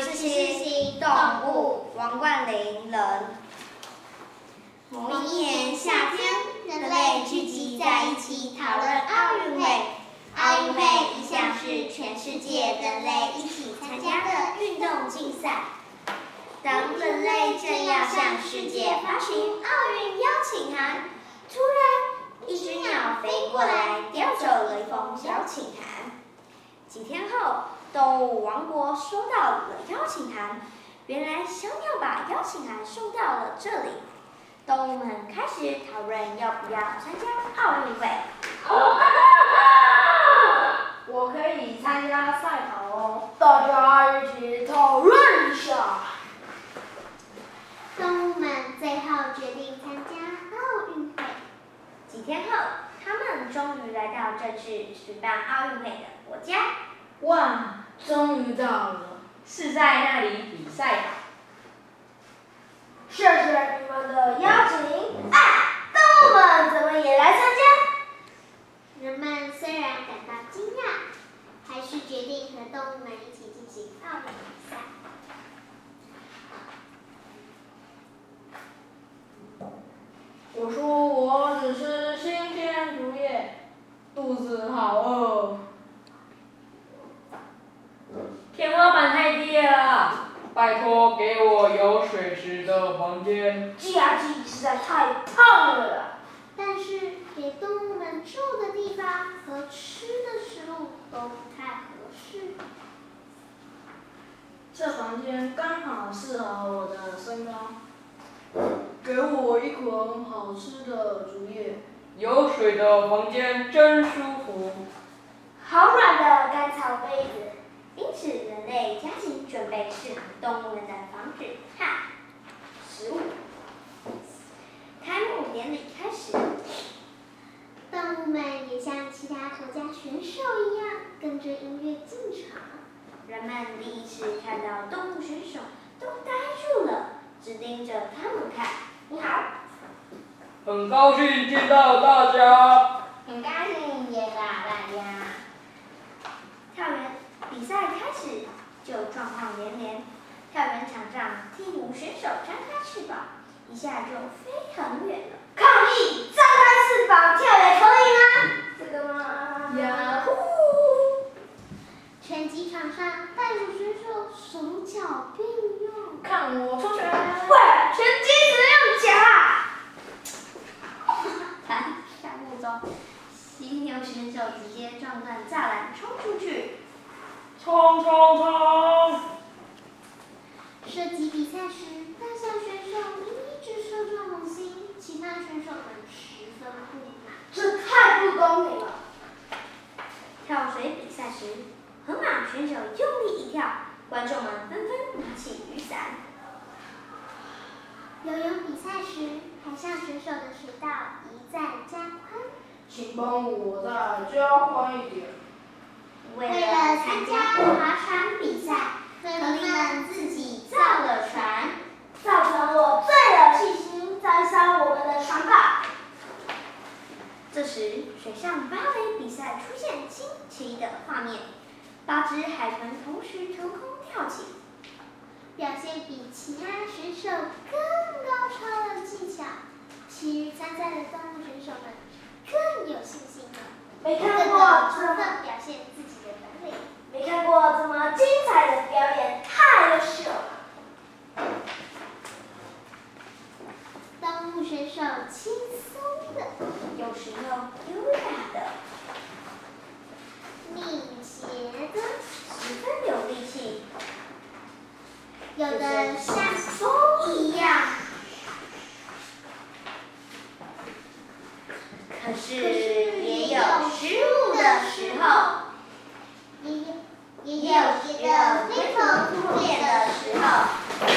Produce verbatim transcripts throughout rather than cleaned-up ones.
是新动物王冠霖人。某一年夏天，人类聚集在一起讨论奥运会。奥运会一向是全世界人类一起参加的运动竞赛。当人类正要向世界发行奥运邀请函，突然一只鸟飞过来，叼走了一封邀请函。几天后，动物王国收到了邀请函。原来小鸟把邀请函送到了这里。动物们开始讨论要不要参加奥运会。 我可以参加赛跑哦，大家一起讨论一下。 动物们最后决定参加奥运会。几天后，他们终于来到这次举办奥运会的国家。 哇，终于到了， 是在那里比赛吧？ 谢谢你们的邀请。啊，动物们怎么也来参加？ 人们虽然感到惊讶，还是决定和动物们一起进行奥运比赛。 我说我只吃新鲜竹叶，肚子好饿。 天花板太低了，拜托给我有水池的房间。 家鸡实在太胖了啦。 但是给动物们住的地方和吃的食物都不太合适。 这房间刚好适合我的身高。给我一捆好吃的竹叶。 有水的房间真舒服。 好软的干草被子，因此人类加紧准备适合动物们的房子和食物。开幕典礼开始，动物们也像其他国家选手一样，跟着音乐进场。人们第一次看到动物选手，都呆住了，只盯着他们看。你好。 很高兴见到大家。 很高兴见到大家。跳远比赛开始，就状况连连。跳远场上，替补选手张开翅膀，一下就飞很远了。抗议！张开翅膀跳也可以吗？这个吗？ 呀呼！ 拳击场上，带捕选手手脚并用。 看我出拳！ 喂，拳击只用脚啊！项目中，犀牛选手直接撞断栅栏，冲出去。 冲冲冲！ 射击比赛时，大象选手一直射中红心，其他选手们十分不满。 这太不公平了。 跳水比赛时，河马选手用力一跳，观众们纷纷拿起雨伞。游泳比赛时，海上选手的水道一再加宽。 请帮我再加宽一点。 为了参加划船比赛，河狸们自己造了船， 造成我最有信心再烧我们的船吧。 这时，水上芭蕾比赛出现惊奇的画面，八只海豚同时腾空跳起，表现比其他选手更高超的技巧。其余参赛的动物选手们更有信心了， 没看更过能充分这么表现自己的本领。 没看过这么精彩的表演，太优秀了。 动物选手轻松的，有时候优雅的，敏捷的，十分有力气，有的像风一样。可是也有失误的时候，也也有觉得非常突变的时候。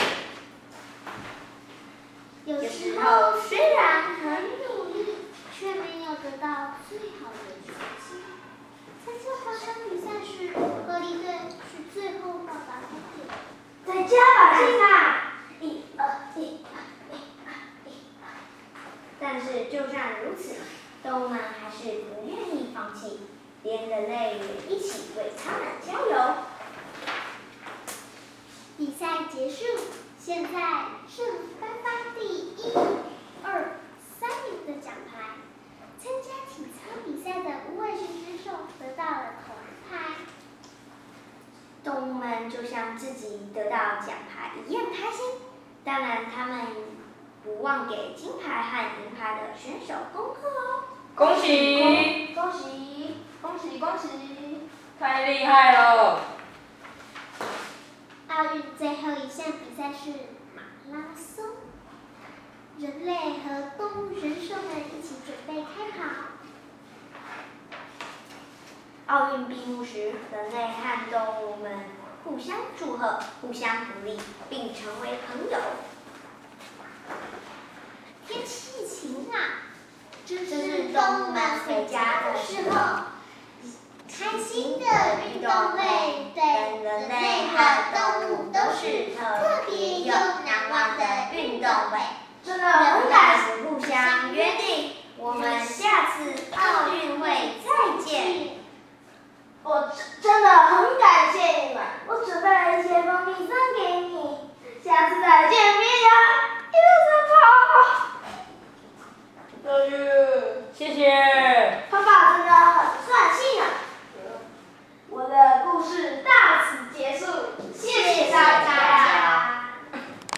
有时候虽然很努力，却没有得到最好的成绩。参加划船比赛时，河狸队是最后到达终点。 再加把劲啊！一二一二一二一二。 但是就算如此，动物们还是不愿意放弃，连人类也一起为他们加油。比赛结束，现在是颁发第一、二、三名的奖牌。参加体操比赛的无尾熊选手得到了铜牌。 动物们就像自己得到奖牌一样开心，当然他们不忘给金牌和银牌的选手恭贺哦。 恭喜！ 恭喜！恭喜恭喜！ 太厉害了！ 奥运最后一项比赛是马拉松，人类和动物选手们一起准备开跑。 奥运闭幕时，人类和动物们互相祝贺，互相鼓励，并成为朋友。 天气晴朗，这是动物们回家的时候。开心的运动会对人类和动物都是特别又难忘的运动会。 真的很感谢互相约定。